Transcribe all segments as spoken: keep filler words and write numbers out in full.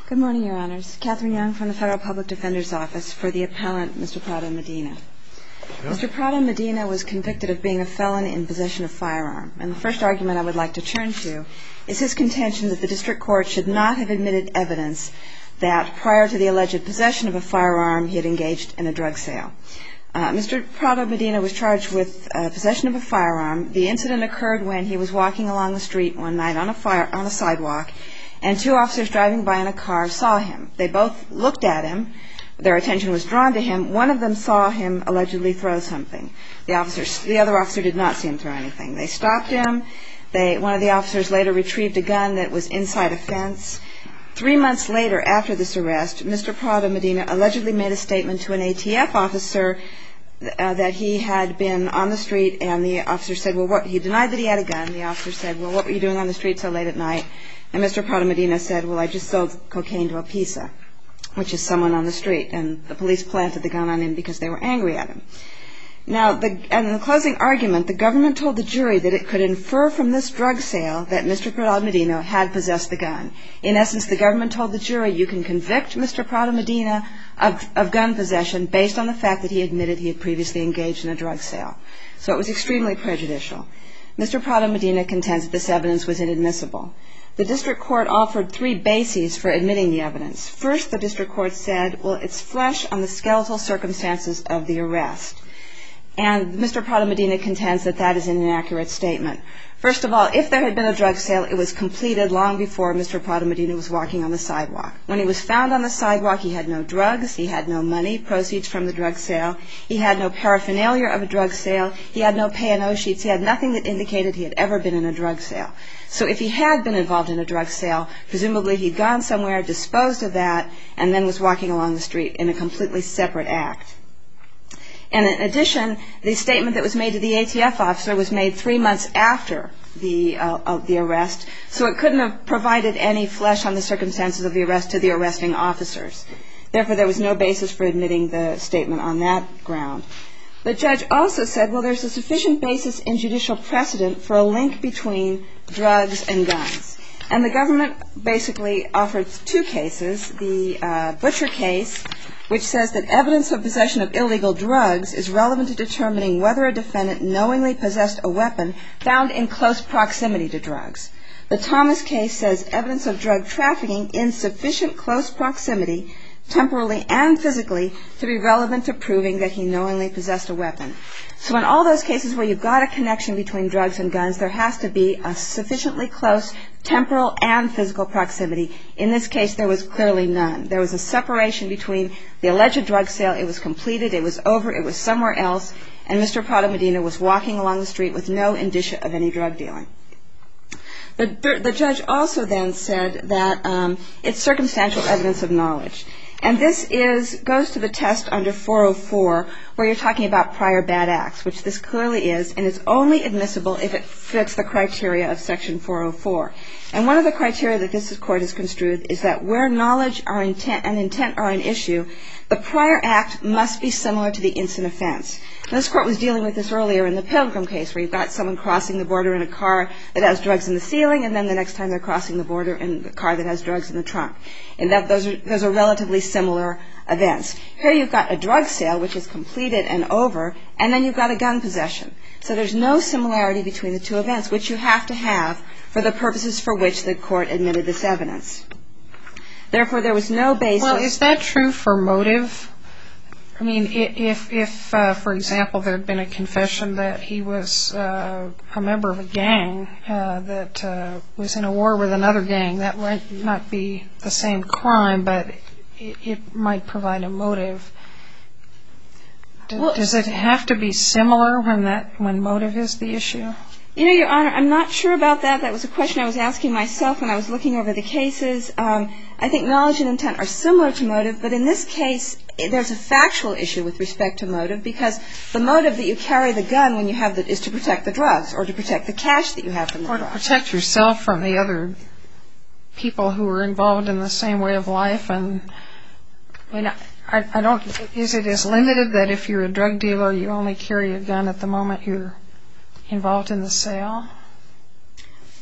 Good morning, Your Honors. Catherine Young from the Federal Public Defender's Office for the appellant, Mister Prado-Medina. Sure. Mister Prado-Medina was convicted of being a felon in possession of a firearm. And the first argument I would like to turn to is his contention that the district court should not have admitted evidence that prior to the alleged possession of a firearm, he had engaged in a drug sale. Uh, Mister Prado-Medina was charged with uh, possession of a firearm. The incident occurred when he was walking along the street one night on a fire on a sidewalk, and two officers driving by in a car saw him. They both looked at him. Their attention was drawn to him. One of them saw him allegedly throw something. The officers, the other officer did not see him throw anything. They stopped him. They, one of the officers later retrieved a gun that was inside a fence. Three months later, after this arrest, Mister Prado-Medina allegedly made a statement to an A T F officer uh, that he had been on the street, and the officer said, well, what, he denied that he had a gun. The officer said, well, what were you doing on the street so late at night? And Mister Prado-Medina said, well, I just sold cocaine to a pizza, which is someone on the street. And the police planted the gun on him because they were angry at him. Now, the, in the closing argument, the government told the jury that it could infer from this drug sale that Mister Prado-Medina had possessed the gun. In essence, the government told the jury, you can convict Mister Prado-Medina of, of gun possession based on the fact that he admitted he had previously engaged in a drug sale. So it was extremely prejudicial. Mister Prado-Medina contends that this evidence was inadmissible. The district court offered three bases for admitting the evidence. First, the district court said, well, it's flesh on the skeletal circumstances of the arrest. And Mister Prado-Medina contends that that is an inaccurate statement. First of all, if there had been a drug sale, it was completed long before Mister Prado-Medina was walking on the sidewalk. When he was found on the sidewalk, he had no drugs, he had no money, proceeds from the drug sale, he had no paraphernalia of a drug sale, he had no pay and owe sheets, he had nothing that indicated he had ever been in a drug sale. So if he had been involved in a drug sale, presumably he'd gone somewhere, disposed of that, and then was walking along the street in a completely separate act. And in addition, the statement that was made to the A T F officer was made three months after the uh, of the arrest, so it couldn't have provided any flesh on the circumstances of the arrest to the arresting officers. Therefore, there was no basis for admitting the statement on that ground. The judge also said, well, there's a sufficient basis in judicial precedent for a link between drugs and guns. And the government basically offered two cases, the uh, Butcher case, which says that evidence of possession of illegal drugs is relevant to determining whether a defendant knowingly possessed a weapon found in close proximity to drugs. The Thomas case says evidence of drug trafficking in sufficient close proximity, temporally and physically, to be relevant to proving that he knowingly possessed a weapon. So in all those cases where you've got a connection between drugs and guns, there has to be a sufficiently close temporal and physical proximity. In this case, there was clearly none. There was a separation between the alleged drug sale. It was completed. It was over. It was somewhere else. And Mister Prado-Medina was walking along the street with no indicia of any drug dealing. The, the judge also then said that um, it's circumstantial evidence of knowledge. And this is goes to the test under four oh four, where you're talking about prior bad acts, which this clearly is, and it's only admissible if it fits the criteria of Section four oh four. And one of the criteria that this court has construed is that where knowledge or intent and intent are an issue, the prior act must be similar to the instant offense. And this court was dealing with this earlier in the Pilgrim case, where you've got someone crossing the border in a car that has drugs in the ceiling, and then the next time they're crossing the border in a car that has drugs in the trunk. And that those are, those are relatively similar events. Here you've got a drug sale, which is completed and over, and then you've got a gun possession. So there's no similarity between the two events, which you have to have for the purposes for which the court admitted this evidence. Therefore, there was no basis. Well, is that true for motive? I mean, if, if uh, for example, there had been a confession that he was uh, a member of a gang uh, that uh, was in a war with another gang, that might not be the same crime, but it, it might provide a motive. Do, well, does it have to be similar when that when motive is the issue? You know, Your Honor, I'm not sure about that. That was a question I was asking myself when I was looking over the cases. Um, I think knowledge and intent are similar to motive, but in this case, there's a factual issue with respect to motive, because the motive that you carry the gun when you have the is to protect the drugs or to protect the cash that you have from the drugs. Or to protect yourself from the other people who are involved in the same way of life. And I mean, I, I don't. Is it as limited that if you're a drug dealer, you only carry a gun at the moment you're involved in the sale?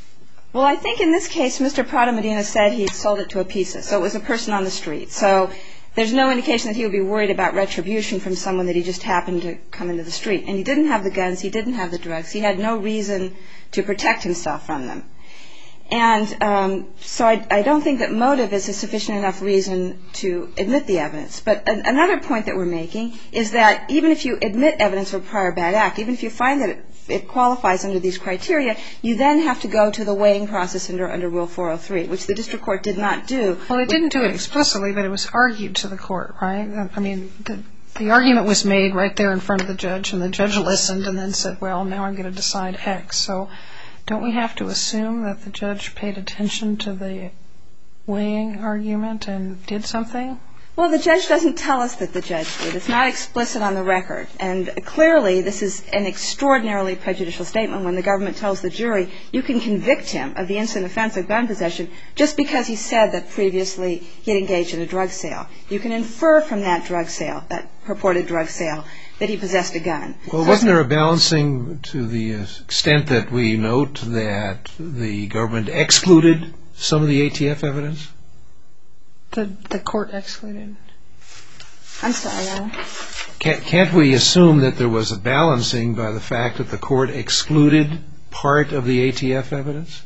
Well, I think in this case, Mister Prado Medina said he sold it to a pizza, so it was a person on the street. So there's no indication that he would be worried about retribution from someone that he just happened to come into the street. And he didn't have the guns. He didn't have the drugs. He had no reason to protect himself from them. And um, so I, I don't think that motive is a sufficient enough reason to admit the evidence. But a, another point that we're making is that even if you admit evidence of a prior bad act, even if you find that it, it qualifies under these criteria, you then have to go to the weighing process under, under Rule four oh three, which the district court did not do. Well, it didn't do it explicitly, but it was argued to the court, right? I mean, the, the argument was made right there in front of the judge, and the judge listened and then said, well, now I'm going to decide X. So don't we have to assume that the judge paid attention to the weighing argument and did something? Well, the judge doesn't tell us that the judge did. It's not explicit on the record. And clearly, this is an extraordinarily prejudicial statement when the government tells the jury you can convict him of the instant offense of gun possession just because he said that previously he had engaged in a drug sale. You can infer from that drug sale, that purported drug sale, that he possessed a gun. Well, wasn't there a balancing to the extent that we note that the government excluded some of the A T F evidence? The, the court excluded. I'm sorry, Alan. Can't, can't we assume that there was a balancing by the fact that the court excluded part of the A T F evidence?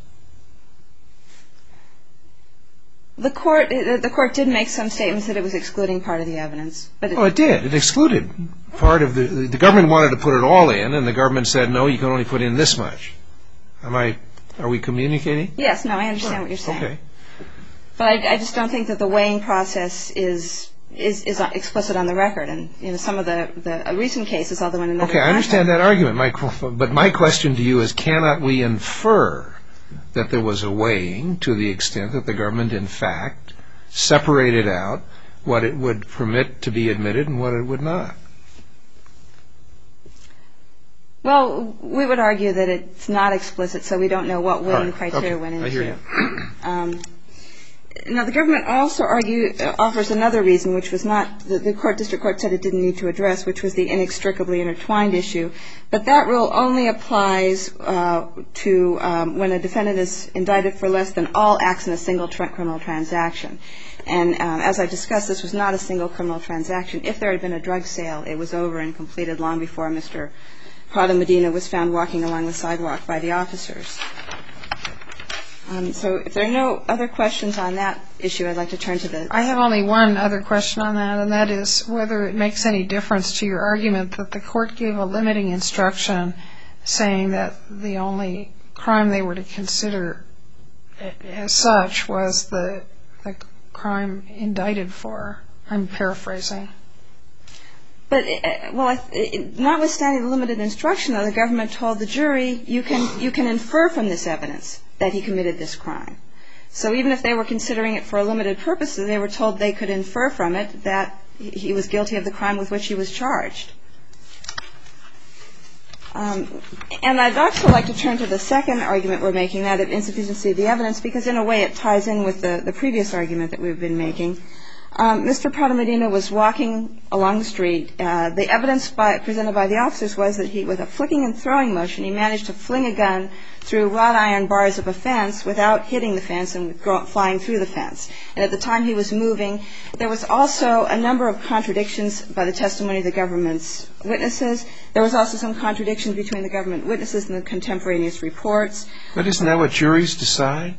The court, the court did make some statements that it was excluding part of the evidence. But it, oh, it did. It excluded part of the... The government wanted to put it all in, and the government said, no, you can only put in this much. Am I... Are we communicating? Yes, no, I understand what you're saying. Okay. But I, I just don't think that the weighing process is is, is explicit on the record. And you know, some of the, the recent cases, although in another... Okay, I understand that argument. My, but my question to you is, cannot we infer that there was a weighing to the extent that the government, in fact, separated out what it would permit to be admitted and what it would not? Well, we would argue that it's not explicit, so we don't know what weighing right. criteria okay. went into. I hear you. um, now, the government also argue, uh, offers another reason, which was not, the, the court, district court said it didn't need to address, which was the inextricably intertwined issue. But that rule only applies uh, to um, when a defendant is indicted for less than all acts in a single tra- criminal transaction. And um, as I discussed, this was not a single criminal transaction. If there had been a drug sale, it was over and completed long before Mister Prado Medina was found walking along the sidewalk by the officers. Um, so if there are no other questions on that issue, I'd like to turn to the... I have only one other question on that, and that is whether it makes any difference to your argument that the court gave a limiting instruction saying that the only crime they were to consider as such was the, the crime indicted for. I'm paraphrasing. But, uh, well, it, notwithstanding the limited instruction, though, the government told the jury, you can, you can infer from this evidence that he committed this crime. So even if they were considering it for a limited purpose, they were told they could infer from it that he was guilty of the crime with which he was charged. Um, and I'd also like to turn to the second argument we're making, that of insufficiency of the evidence, because in a way it ties in with the, the previous argument that we've been making. Um, Mister Prado Medina was walking along the street. Uh, the evidence by, presented by the officers was that he, with a flicking and throwing motion, he managed to fling a gun through wrought iron bars of a fence without hitting the fence and flying through the fence. And at the time he was moving, there was also a number of contradictions by the testimony of the government's witnesses. There was also some contradiction between the government witnesses and the contemporaneous reports. But isn't that what juries decide?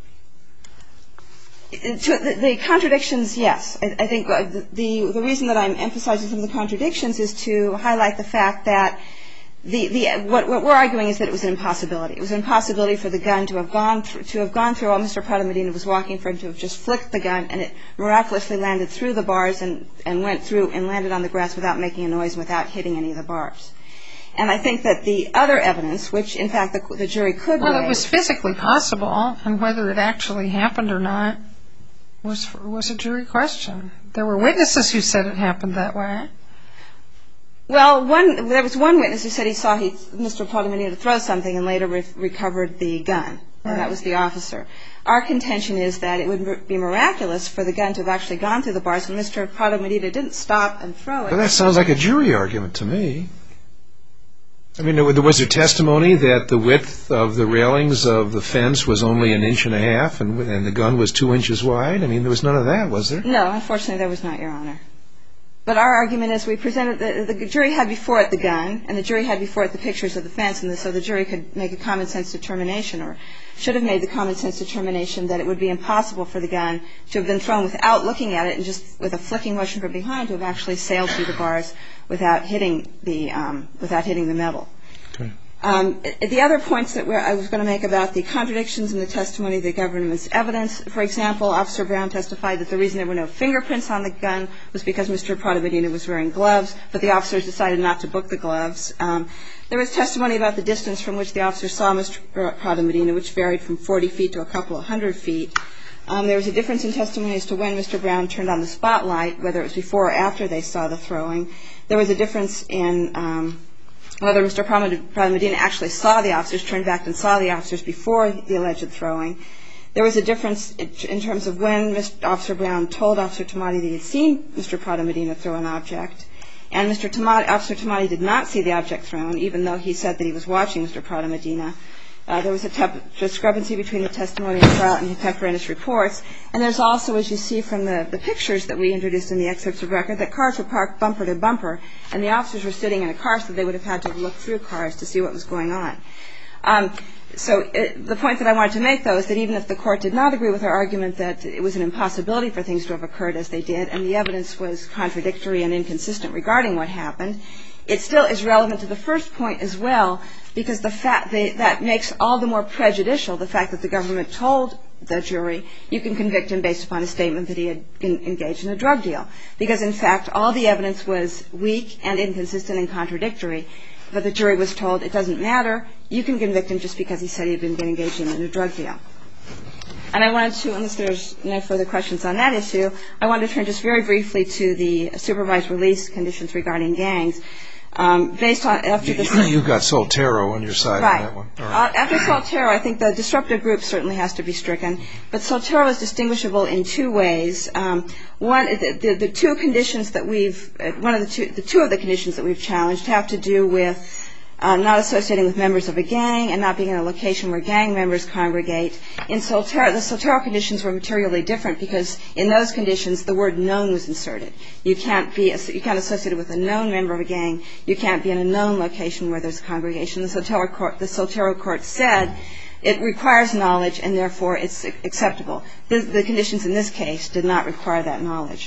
To the, the contradictions, yes. I, I think the, the the reason that I'm emphasizing some of the contradictions is to highlight the fact that the the what, what we're arguing is that it was an impossibility. It was an impossibility for the gun to have gone through to have gone through while Mister Prado Medina was walking, for him to have just flicked the gun and it miraculously landed through the bars and and went through and landed on the grass without making a noise and without hitting any of the bars. And I think that the other evidence, which in fact the, the jury could well, weigh, it was physically possible, and whether it actually happened or not was was a jury question. There were witnesses who said it happened that way. Well, one there was one witness who said he saw he, Mister Prado Medina throw something and later re- recovered the gun, and that was the officer. Our contention is that it would be miraculous for the gun to have actually gone through the bars when Mister Prado Medina didn't stop and throw it. Well, that sounds like a jury argument to me. I mean, was there testimony that the width of the railings of the fence was only an inch and a half and, and the gun was two inches wide? I mean, there was none of that, was there? No, unfortunately there was not, Your Honor. But our argument is we presented, the, the jury had before it the gun, and the jury had before it the pictures of the fence, and the, so the jury could make a common sense determination, or should have made the common sense determination that it would be impossible for the gun to have been thrown without looking at it and just with a flicking motion from behind to have actually sailed through the bars without hitting the, um, without hitting the metal. Okay. Um, the other points that we're, I was going to make about the contradictions in the testimony of the government's evidence, for example, Officer Brown testified that the reason there were no fingerprints on the gun was because Mister Prada-Medina was wearing gloves, but the officers decided not to book the gloves. Um, there was testimony about the distance from which the officers saw Mister Prada-Medina, which varied from forty feet to a couple of hundred feet. Um, there was a difference in testimony as to when Mister Brown turned on the spotlight, whether it was before or after they saw the throwing. There was a difference in um, whether Mister Prada-Medina actually saw the officers, turned back and saw the officers before the alleged throwing. There was a difference in terms of when Mister Officer Brown told Officer Tamati that he had seen Mister Prada-Medina throw an object, and Mister Tamati, Officer Tamati did not see the object thrown, even though he said that he was watching Mister Prada-Medina. Uh, there was a te- discrepancy between the testimony and trial and contemporaneous reports. And there's also, as you see from the, the pictures that we introduced in the excerpts of record, that cars were parked bumper to bumper, and the officers were sitting in a car, so they would have had to look through cars to see what was going on. Um, so it, the point that I wanted to make, though, is that even if the court did not agree with our argument that it was an impossibility for things to have occurred as they did, and the evidence was contradictory and inconsistent regarding what happened, it still is relevant to the first point as well, because the fact that that makes all the more prejudicial the fact that the government told the jury you can convict him based upon a statement that he had in, engaged in a drug deal. Because, in fact, all the evidence was weak and inconsistent and contradictory, but the jury was told it doesn't matter, you can convict him just because he said he had been engaged in a drug deal. And I wanted to, unless there's no further questions on that issue, I wanted to turn just very briefly to the supervised release conditions regarding gangs. Um, based on after this, you've got Soltero on your side right. on that one. All right. Uh, after Soltero, I think the disruptive group certainly has to be stricken, but Soltero is distinguishable in two ways. Um, one, the, the, the two conditions that we've, uh, one of the two, the two of the conditions that we've challenged have to do with Uh, not associating with members of a gang and not being in a location where gang members congregate. In Soltero, the Soltero conditions were materially different because in those conditions the word known was inserted. You can't be you can't associate it with a known member of a gang. You can't be in a known location where there's a congregation. The Soltero court, the Soltero court said it requires knowledge and therefore it's acceptable. The, the conditions in this case did not require that knowledge.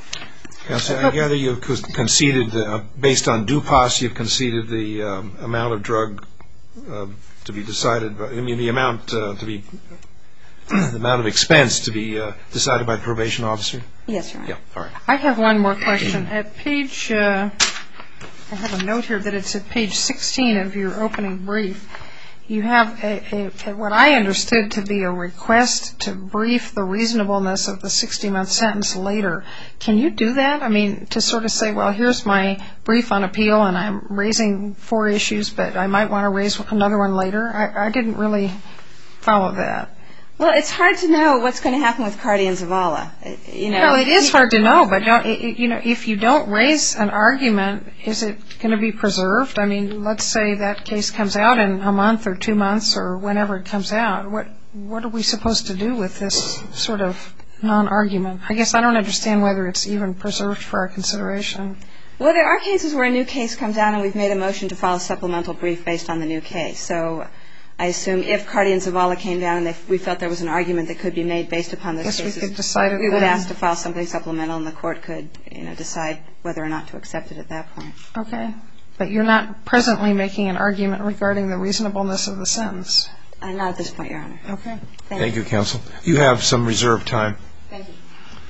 Yes, I gather you've conceded, uh, based on DuPas, you've conceded the um, amount of drug uh, to be decided, by, I mean the amount uh, to be, the amount of expense to be uh, decided by the probation officer? Yes, Your Honor. Yeah, all right. I have one more question. At page, uh, I have a note here that it's at page sixteen of your opening brief. You have a, a, what I understood to be a request to brief the reasonableness of the sixty-month sentence later. Can you do that? I mean, to sort of say, well, here's my brief on appeal, and I'm raising four issues, but I might want to raise another one later. I, I didn't really follow that. Well, it's hard to know what's going to happen with Cardi and Zavala. You know, well, it is hard to know, but don't, it, you know, if you don't raise an argument, is it going to be preserved? I mean, let's say that case comes out in a month or two months or whenever it comes out. What what are we supposed to do with this sort of non-argument? I guess I don't understand whether it's even preserved for our consideration. Well, there are cases where a new case comes out and we've made a motion to file a supplemental brief based on the new case. So I assume if Cardi and Zavala came down and they, we felt there was an argument that could be made based upon those cases, we, could decide it we would then. ask to file something supplemental and the court could, you know, decide whether or not to accept it at that point. Okay. But you're not presently making an argument regarding the reasonableness of the sentence? Uh, not at this point, Your Honor. Okay. Thank, Thank you, counsel. You have some reserved time. Thank you.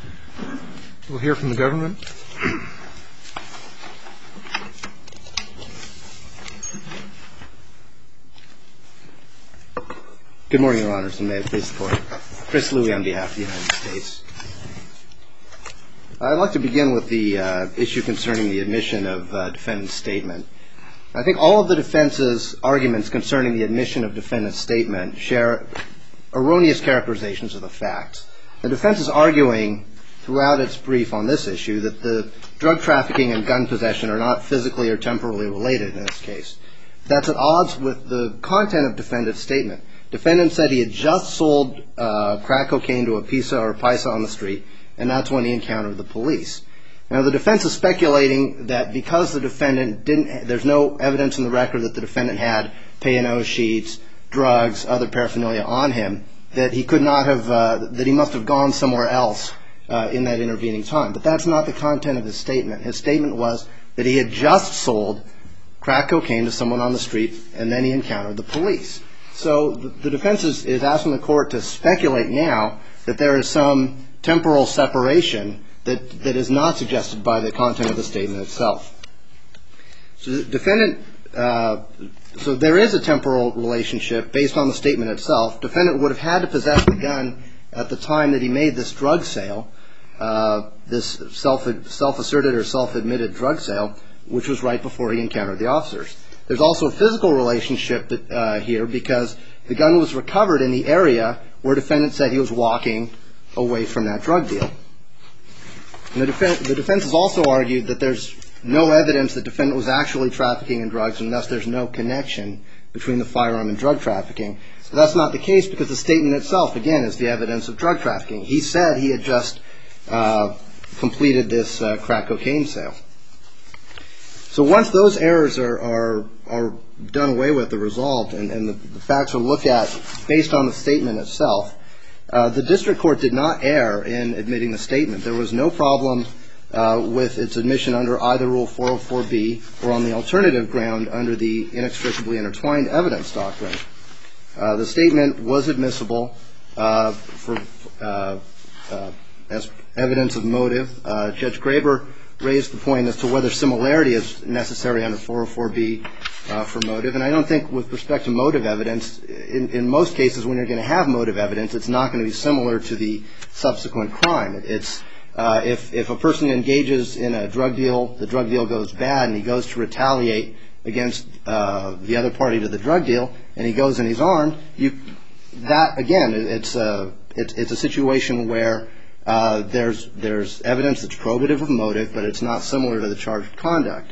We'll hear from the government. Good morning, Your Honors, and may it please the Court. Chris Louie on behalf of the United States. I'd like to begin with the uh, issue concerning the admission of uh, defendant's statement. I think all of the defense's arguments concerning the admission of defendant's statement share erroneous characterizations of the facts. The defense is arguing throughout its brief on this issue that the drug trafficking and gun possession are not physically or temporally related in this case. That's at odds with the content of defendant's statement. Defendant said he had just sold uh, crack cocaine to a pizza or a paisa on the street, and that's when he encountered the police. Now, the defense is speculating that because the defendant didn't, there's no evidence in the record that the defendant had P and O sheets, drugs, other paraphernalia on him, that he could not have, uh, that he must have gone somewhere else uh, in that intervening time. But that's not the content of his statement. His statement was that he had just sold crack cocaine to someone on the street, and then he encountered the police. So the, the defense is, is asking the court to speculate now that there is some temporal separation that, that is not suggested by the content of the statement itself. So the defendant, uh, so there is a temporal relationship based on the statement itself. Defendant would have had to possess the gun at the time that he made this drug sale, uh, this self, self-asserted or self-admitted drug sale, which was right before he encountered the officers. There's also a physical relationship that, uh, here because the gun was recovered in the area where defendant said he was walking away from that drug deal. And the, defense, the defense has also argued that there's no evidence that defendant was actually trafficking in drugs, and thus there's no connection between the firearm and drug trafficking. So that's not the case because the statement itself, again, is the evidence of drug trafficking. He said he had just uh, completed this uh, crack cocaine sale. So once those errors are, are, are done away with or resolved and, and the, the facts are looked at based on the statement itself, uh, the district court did not err in admitting the statement. There was no problem uh, with its admission under either Rule four oh four B or on the alternative ground under the inextricably intertwined evidence doctrine. Uh, the statement was admissible uh, for uh, uh, as evidence of motive. Uh, Judge Graber raised the point as to whether similarity is necessary under four oh four B uh, for motive. And I don't think with respect to motive evidence, in, in most cases when you're going to have motive evidence, it's not going to be similar to the subsequent crime. It's uh, if, if a person engages in a drug deal, the drug deal goes bad and he goes to retaliate against uh, the other party to the drug deal and he goes and he's armed, you, that, again, it's a, it's, it's a situation where Uh, there's there's evidence that's probative of motive, but it's not similar to the charged conduct.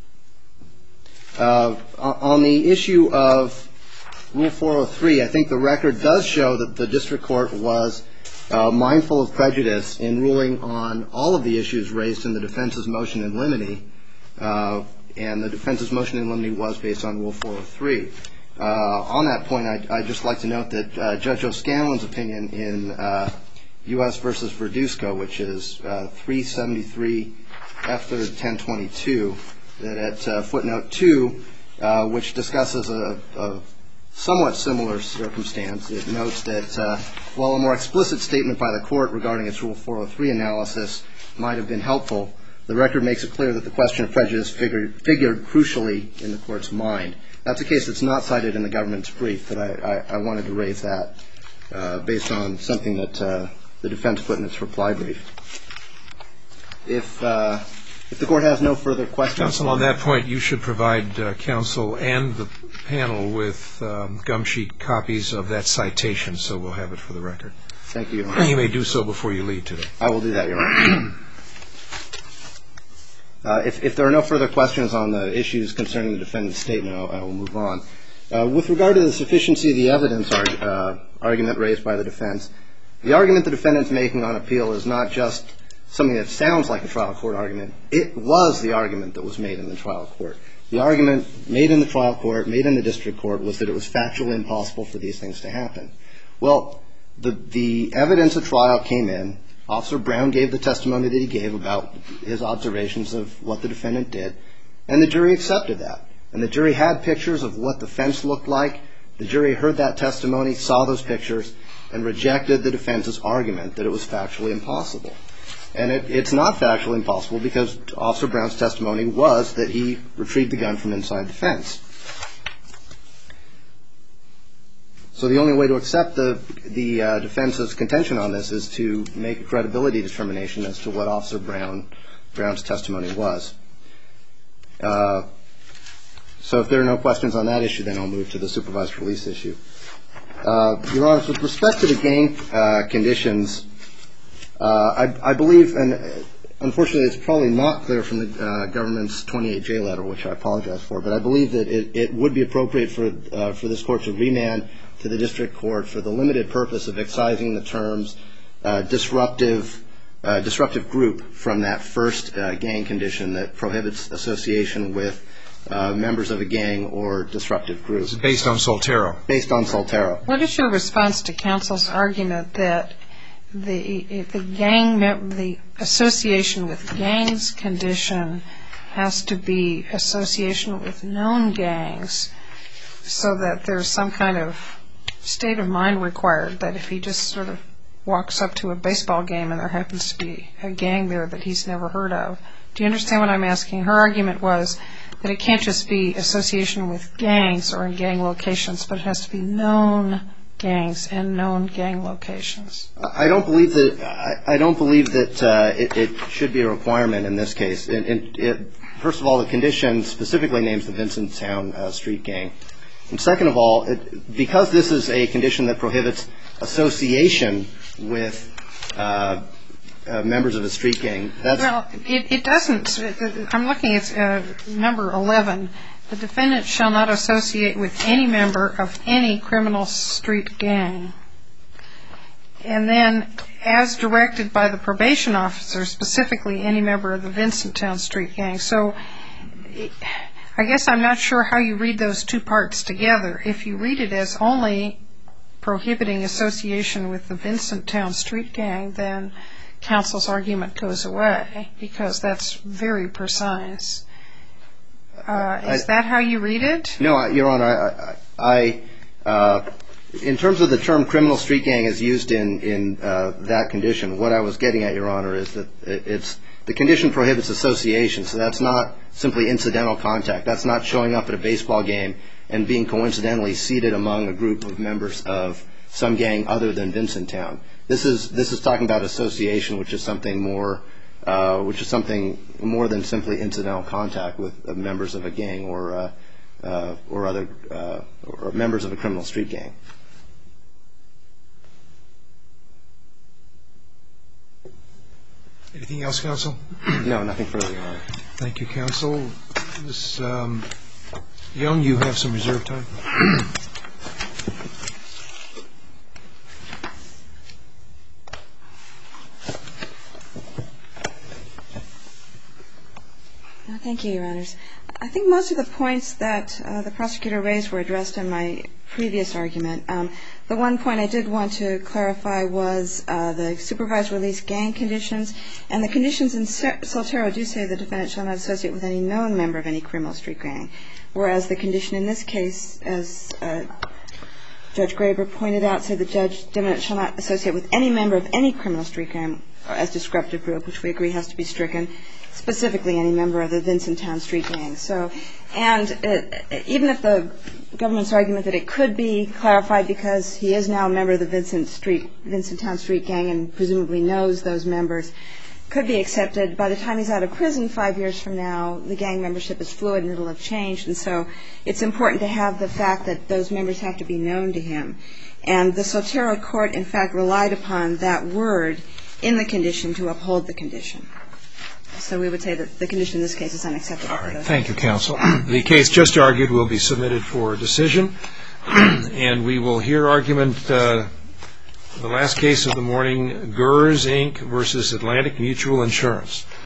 Uh, on the issue of Rule four oh three, I think the record does show that the district court was uh, mindful of prejudice in ruling on all of the issues raised in the defense's motion in limine, uh, and the defense's motion in limine was based on Rule four oh three. Uh, on that point, I'd, I'd just like to note that uh, Judge O'Scanlan's opinion in uh, U S versus Verduzco, which is uh, three seventy-three F third ten twenty-two, that at uh, footnote two, uh, which discusses a, a somewhat similar circumstance, it notes that uh, while a more explicit statement by the court regarding its Rule four oh three analysis might have been helpful, the record makes it clear that the question of prejudice figured, figured crucially in the court's mind. That's a case that's not cited in the government's brief, but I, I, I wanted to raise that uh, based on something that uh, the defense put in its reply brief. If uh, if the court has no further questions. Counsel, on that point, you should provide uh, counsel and the panel with um, gum sheet copies of that citation, so we'll have it for the record. Thank you, Your Honor. You may do so before you leave today. I will do that, Your Honor. uh, if, if there are no further questions on the issues concerning the defendant's statement, I'll, I will move on. Uh, with regard to the sufficiency of the evidence arg- uh, argument raised by the defense, the argument the defendant's making on appeal is not just something that sounds like a trial court argument. It was the argument that was made in the trial court. The argument made in the trial court, made in the district court, was that it was factually impossible for these things to happen. Well, the, the evidence at trial came in. Officer Brown gave the testimony that he gave about his observations of what the defendant did, and the jury accepted that. And the jury had pictures of what the fence looked like. The jury heard that testimony, saw those pictures, and rejected the defense's argument that it was factually impossible. And it, it's not factually impossible because Officer Brown's testimony was that he retrieved the gun from inside the fence. So the only way to accept the, the uh, defense's contention on this is to make a credibility determination as to what Officer Brown, Brown's testimony was. Uh, so if there are no questions on that issue, then I'll move to the supervised release issue. Uh, Your Honor, with respect to the gang uh, conditions, uh, I, I believe, and unfortunately, it's probably not clear from the uh, government's twenty-eight J letter, which I apologize for, but I believe that it, it would be appropriate for uh, for this court to remand to the district court for the limited purpose of excising the terms uh, disruptive uh, disruptive group from that first uh, gang condition that prohibits association with uh, members of a gang or disruptive group. It's based on Soltero. Based on Soltero. What is your response to counsel's argument that the the gang the association with gangs condition has to be association with known gangs, so that there's some kind of state of mind required that if he just sort of walks up to a baseball game and there happens to be a gang there that he's never heard of? Do you understand what I'm asking? Her argument was that it can't just be association with gangs or in gang locations, but it has to be known gangs and known gang locations. I don't believe that. I, I don't believe that uh, it, it should be a requirement in this case. And, and it, first of all, the condition specifically names the Vincenttown uh, Street Gang, and second of all, it, because this is a condition that prohibits association with uh, uh, members of a street gang. That's well, it, it doesn't. I'm looking at uh, number eleven. The defendant shall not associate with any member of any criminal street gang. And then, as directed by the probation officer, specifically any member of the Vincenttown Street Gang. So, I guess I'm not sure how you read those two parts together. If you read it as only prohibiting association with the Vincenttown Street Gang, then counsel's argument goes away, because that's very precise. Uh, is I, that how you read it? No, Your Honor. I, I uh, in terms of the term criminal street gang as used in in uh, that condition, what I was getting at, Your Honor, is that it's the condition prohibits association. So that's not simply incidental contact. That's not showing up at a baseball game and being coincidentally seated among a group of members of some gang other than Vincenttown. This is this is talking about association, which is something more. Uh, which is something more than simply incidental contact with uh, members of a gang or uh, uh, or other uh, or members of a criminal street gang. Anything else, counsel? No, nothing further, Your Honor. Thank you, counsel. Miz Um, Young, you have some reserve time. Thank you, Your Honors. I think most of the points that uh, the prosecutor raised were addressed in my previous argument. Um, the one point I did want to clarify was uh, the supervised release gang conditions. And the conditions in Soltero do say the defendant shall not associate with any known member of any criminal street gang, whereas the condition in this case, as uh, Judge Graber pointed out, said the judge defendant shall not associate with any member of any criminal street gang as descriptive group, which we agree has to be stricken, specifically any member of the Vincenttown Street Gang. So, and it, even if the government's argument that it could be clarified because he is now a member of the Vincent Street, Vincenttown Street Gang and presumably knows those members, could be accepted. By the time he's out of prison five years from now, the gang membership is fluid and it'll have changed. And so it's important to have the fact that those members have to be known to him. And the Soltero court, in fact, relied upon that word in the condition to uphold the condition. So we would say that the condition in this case is unacceptable. All right. Thank you, counsel. The case just argued will be submitted for decision, and we will hear argument, uh, the last case of the morning, Gers, Incorporated versus Atlantic Mutual Insurance.